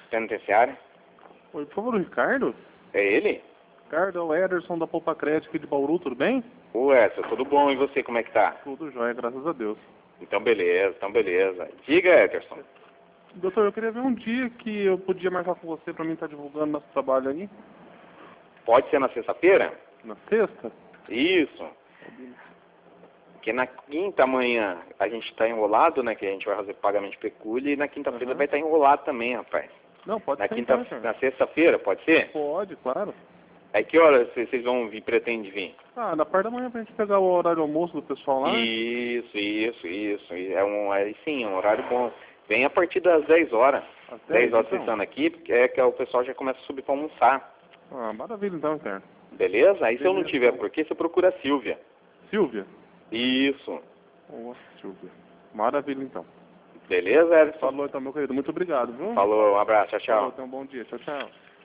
Penitenciária. Oi, por favor, o Ricardo? É ele? Ricardo, é o Ederson da Poupa Crédito aqui de Bauru, tudo bem? Ué, tudo bom? E você, como é que tá? Tudo jóia, graças a Deus. Então beleza. Diga, Ederson. Doutor, eu queria ver um dia que eu podia marcar com você pra mim estar divulgando nosso trabalho aí. Pode ser na sexta-feira? Na sexta? Isso. Porque na quinta amanhã a gente tá enrolado, né? Que a gente vai fazer pagamento de pecúlia e na quinta-feira vai estar enrolado também, rapaz. Não, pode Na ser quinta, então, cara. na sexta-feira, pode ser? Pode, claro. É que horas vocês vão vir, pretende vir? Ah, na parte da manhã pra gente pegar o horário almoço do pessoal lá. Isso. Sim, é um horário bom. Vem a partir das 10 horas. Às 10 horas então? vocês estando aqui, porque é que o pessoal já começa a subir para almoçar. Ah, maravilha então, cara. Beleza? Aí se eu não Beleza, tiver então. por quê, você procura a Silvia. Silvia? Isso. Boa, Silvia. Maravilha então. Beleza, Edson? Falou então, meu querido. Muito obrigado, viu? Falou, um abraço, tchau, Falou, tchau. tenha um bom dia. Tchau, tchau.